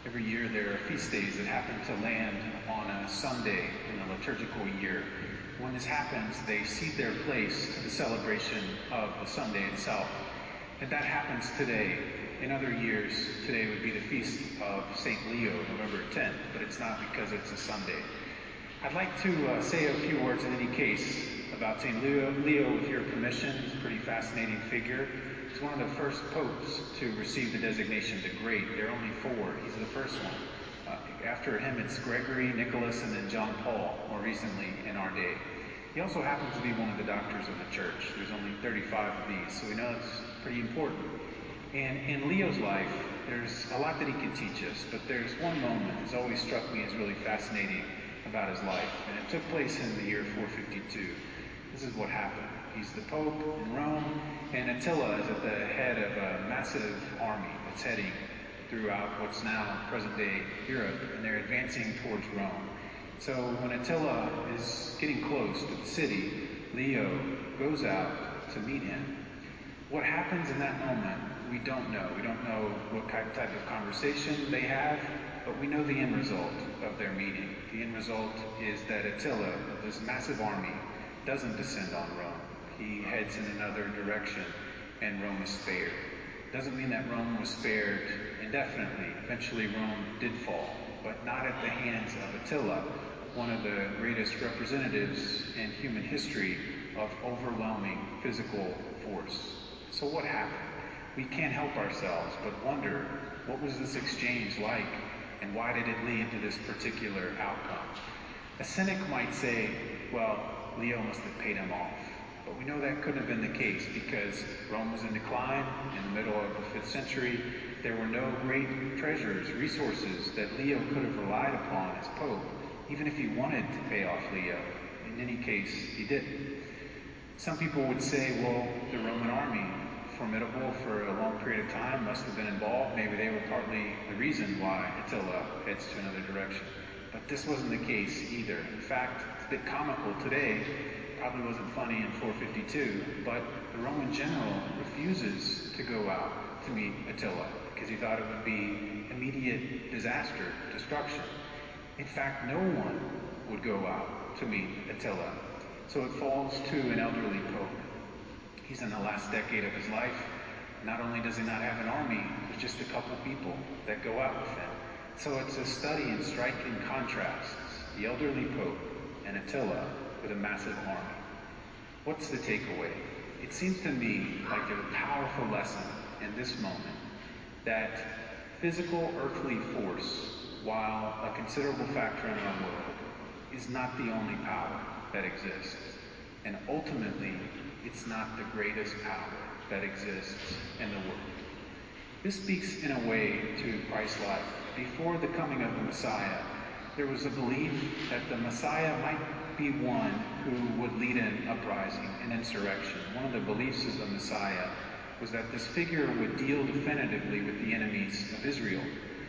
Every year there are feast days that happen to land on a Sunday in the liturgical year. When this happens, they cede their place to the celebration of the Sunday itself. And that happens today. In other years, today would be the feast of St. Leo, November 10th, but it's not because it's a Sunday. I'd like to say a few words in any case about St. Leo, with your permission. He's a pretty fascinating figure. He's one of the first popes to receive the designation the Great. There are only 4. He's the first one. After him, it's Gregory, Nicholas, and then John Paul, more recently in our day. He also happens to be one of the doctors of the church. There's only 35 of these, so we know it's pretty important. And in Leo's life, there's a lot that he could teach us, but there's one moment that's always struck me as really fascinating about his life, and it took place in the year 452. This is what happened. He's the Pope in Rome, and Attila is at the head of a massive army that's heading throughout what's now present-day Europe, and they're advancing towards Rome. So when Attila is getting close to the city, Leo goes out to meet him. What happens in that moment, we don't know. We don't know what type of conversation they have, but we know the end result of their meeting. The end result is that Attila, of this massive army, doesn't descend on Rome. He heads in another direction, and Rome is spared. Doesn't mean that Rome was spared indefinitely. Eventually Rome did fall, but not at the hands of Attila, one of the greatest representatives in human history of overwhelming physical force. So what happened? We can't help ourselves but wonder, what was this exchange like, and why did it lead to this particular outcome? A cynic might say, well, Leo must have paid him off. But we know that couldn't have been the case, because Rome was in decline in the middle of the 5th century. There were no great treasures, resources that Leo could have relied upon as Pope, even if he wanted to pay off Leo. In any case, he didn't. Some people would say, well, the Roman army, formidable for a long period of time, must have been involved. Maybe they were partly the reason why Attila heads to another direction. But this wasn't the case either. In fact, it's a bit comical today. Probably wasn't funny in 452, but the Roman general refuses to go out to meet Attila because he thought it would be immediate disaster, destruction. In fact, no one would go out to meet Attila. So it falls to an elderly pope. He's in the last decade of his life. Not only does he not have an army, there's just a couple people that go out with him. So it's a study in striking contrasts, the elderly pope and Attila with a massive army. What's the takeaway? It seems to me like there's a powerful lesson in this moment that physical earthly force, while a considerable factor in our world, is not the only power that exists. And ultimately, it's not the greatest power that exists in the world. This speaks in a way to Christ's life. Before the coming of the Messiah, there was a belief that the Messiah might be one who would lead an uprising, an insurrection. One of the beliefs of the Messiah was that this figure would deal definitively with the enemies of Israel.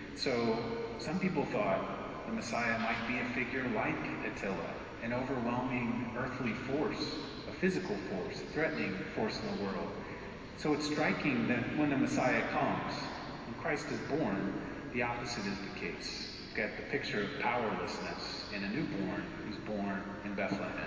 So some people thought the Messiah might be a figure like Attila, an overwhelming earthly force, a physical force, a threatening force in the world. So it's striking that when the Messiah comes, when Christ is born, the opposite is the case. We've got the picture of powerlessness in a newborn who's born in Bethlehem.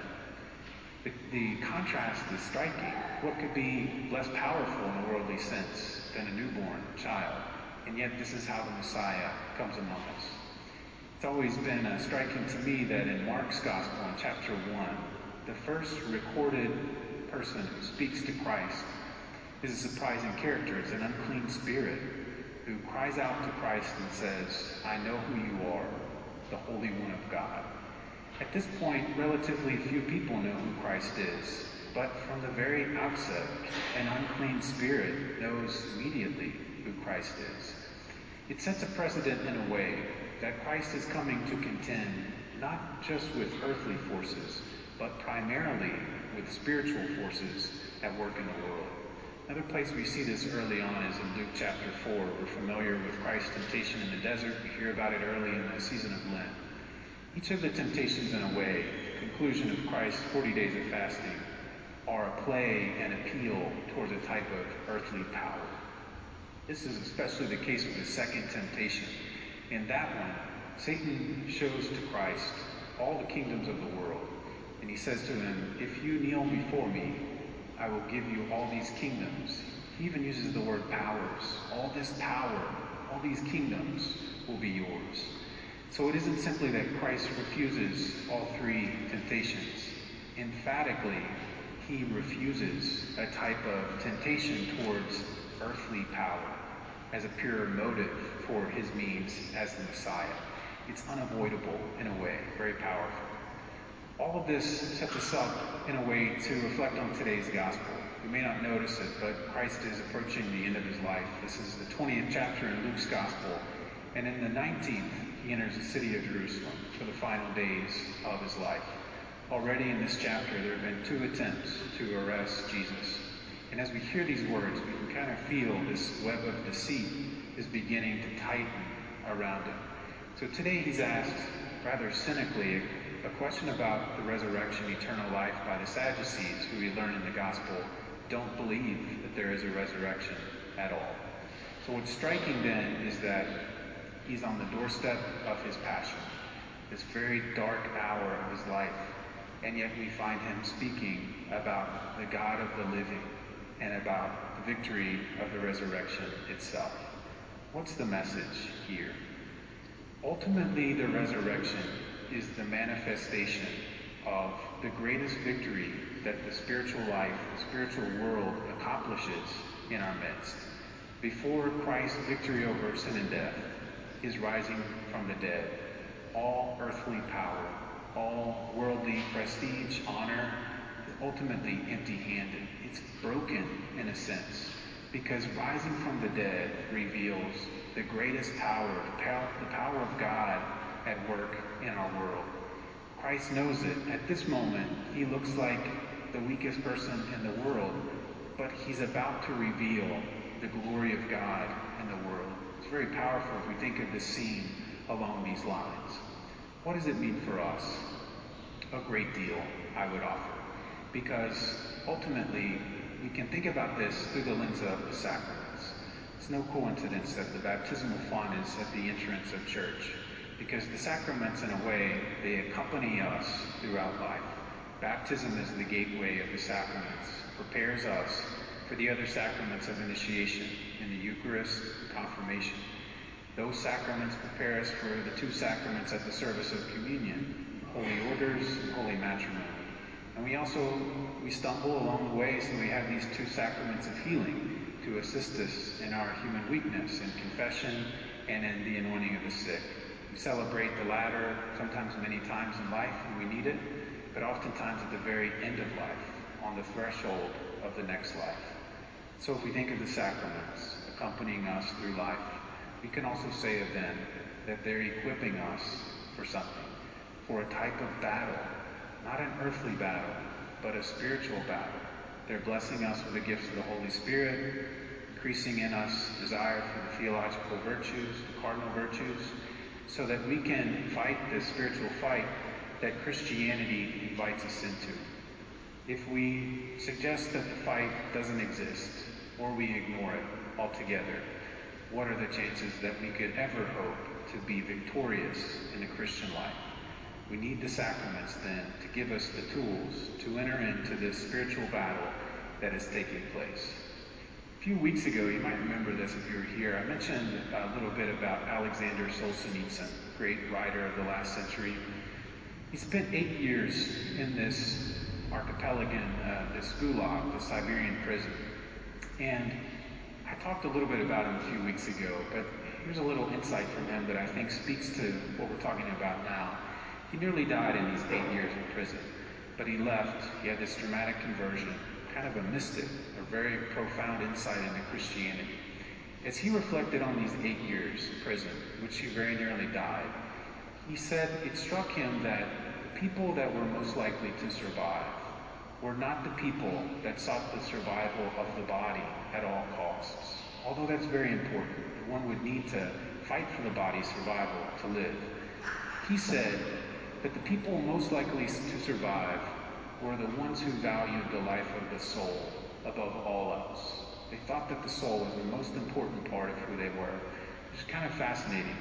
The contrast is striking. What could be less powerful in a worldly sense than a newborn child? And yet this is how the Messiah comes among us. It's always been striking to me that in Mark's Gospel, in chapter 1, the first recorded person who speaks to Christ is a surprising character. It's an unclean spirit who cries out to Christ and says, I know who you are, the Holy One of God. At this point, relatively few people know who Christ is, but from the very outset, an unclean spirit knows immediately who Christ is. It sets a precedent in a way that Christ is coming to contend not just with earthly forces, but primarily with spiritual forces at work in the world. Another place we see this early on is in Luke chapter 4. We're familiar with Christ's temptation in the desert. We hear about it early in the season of Lent. Each of the temptations, in a way, the conclusion of Christ's 40 days of fasting, are a play and appeal towards a type of earthly power. This is especially the case with the second temptation. In that one, Satan shows to Christ all the kingdoms of the world. And he says to him, if you kneel before me, I will give you all these kingdoms. He even uses the word powers. All this power, all these kingdoms will be yours. So it isn't simply that Christ refuses all three temptations. Emphatically, he refuses a type of temptation towards earthly power as a pure motive for his means as the Messiah. It's unavoidable in a way, very powerful. All of this sets us up in a way to reflect on today's gospel. You may not notice it, but Christ is approaching the end of his life. This is the 20th chapter in Luke's gospel. And in the 19th, he enters the city of Jerusalem for the final days of his life. Already in this chapter, there have been 2 attempts to arrest Jesus. And as we hear these words, we can kind of feel this web of deceit is beginning to tighten around him. So today he's asked, rather cynically, a question about the resurrection, eternal life by the Sadducees, who we learn in the gospel don't believe that there is a resurrection at all. So what's striking then is that he's on the doorstep of his passion, this very dark hour of his life, and yet we find him speaking about the God of the living and about the victory of the resurrection itself. What's the message here? Ultimately, the resurrection is the manifestation of the greatest victory that the spiritual life, the spiritual world accomplishes in our midst. Before Christ's victory over sin and death, his rising from the dead, all earthly power, all worldly prestige, honor, is ultimately empty-handed. It's broken in a sense, because rising from the dead reveals the greatest power, the power of God at work in our world. Christ knows it. At this moment, he looks like the weakest person in the world, but he's about to reveal the glory of God in the world. It's very powerful if we think of this scene along these lines. What does it mean for us? A great deal, I would offer, because ultimately we can think about this through the lens of the sacraments. It's no coincidence that the baptismal font is at the entrance of church, because the sacraments, in a way, they accompany us throughout life. Baptism is the gateway of the sacraments, prepares us for the other sacraments of initiation in the Eucharist, confirmation. Those sacraments prepare us for the 2 sacraments at the service of communion, holy orders and holy matrimony. And we stumble along the way, so we have these 2 sacraments of healing to assist us in our human weakness, in confession and in the anointing of the sick. We celebrate the latter sometimes many times in life when we need it, but oftentimes at the very end of life, on the threshold of the next life. So if we think of the sacraments accompanying us through life, we can also say of them that they're equipping us for something, for a type of battle, not an earthly battle, but a spiritual battle. They're blessing us with the gifts of the Holy Spirit, increasing in us desire for the theological virtues, the cardinal virtues, so that we can fight this spiritual fight that Christianity invites us into. If we suggest that the fight doesn't exist, or we ignore it altogether, what are the chances that we could ever hope to be victorious in the Christian life? We need the sacraments then to give us the tools to enter into this spiritual battle that is taking place. A few weeks ago, you might remember this if you were here, I mentioned a little bit about Alexander Solzhenitsyn, great writer of the last century. He spent 8 years in this archipelago, this gulag, the Siberian prison. And I talked a little bit about him a few weeks ago, but here's a little insight from him that I think speaks to what we're talking about now. He nearly died in these 8 years in prison, but he left. He had this dramatic conversion, kind of a mystic, a very profound insight into Christianity. As he reflected on these 8 years in prison, which he very nearly died, he said it struck him that the people that were most likely to survive were not the people that sought the survival of the body at all costs. Although that's very important, one would need to fight for the body's survival to live. He said that the people most likely to survive were the ones who valued the life of the soul above all else. They thought that the soul was the most important part of who they were. Which is kind of fascinating,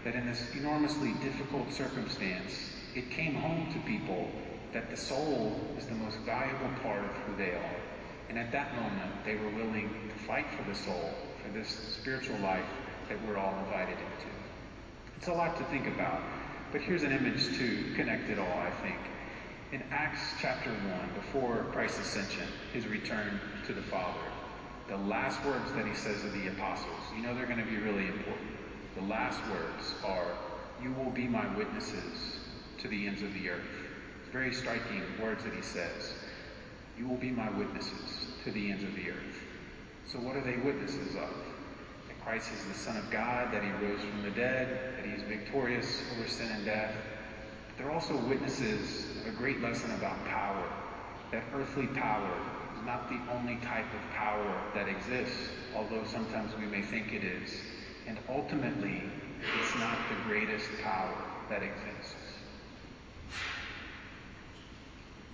that in this enormously difficult circumstance, it came home to people that the soul is the most valuable part of who they are. And at that moment, they were willing to fight for the soul, for this spiritual life that we're all invited into. It's a lot to think about, but here's an image to connect it all, I think. In Acts chapter 1, before Christ's ascension, his return to the Father, the last words that he says to the apostles, they're going to be really important. The last words are, "You will be my witnesses to the ends of the earth." It's very striking words that he says. You will be my witnesses to the ends of the earth. So what are they witnesses of? That Christ is the Son of God, that he rose from the dead, that he's victorious over sin and death. But they're also witnesses of a great lesson about power, that earthly power is not the only type of power that exists, although sometimes we may think it is. And ultimately, it's not the greatest power that exists.